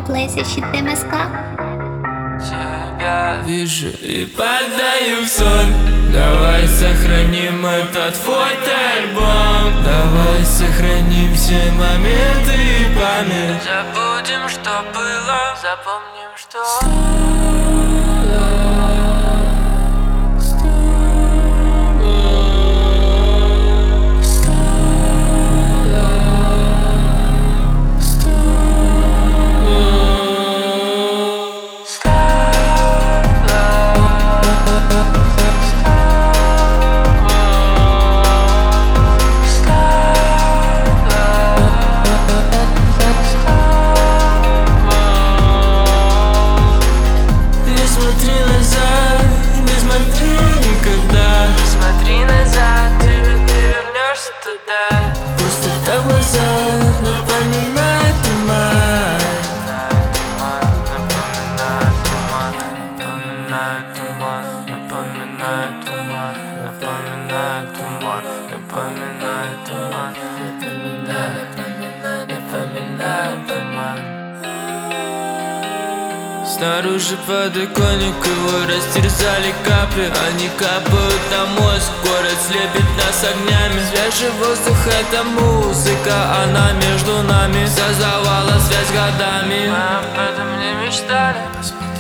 Плейса щит МСК. Тебя вижу и падаю в сон. Давай сохраним этот фотоальбом. Давай сохраним все моменты и память. Забудем, что было, запомним, что... Просто так глаза напоминает туман. Напоминает туман, напоминает туман, напоминает туман, напоминает туман, напоминает туман, напоминает туман. Снаружи подоконник, его растерзали капли. Они капают на мозг, город слепит нас огнями. Свежий воздух — это музыка, она между нами создавала связь годами. Мы об этом не мечтали.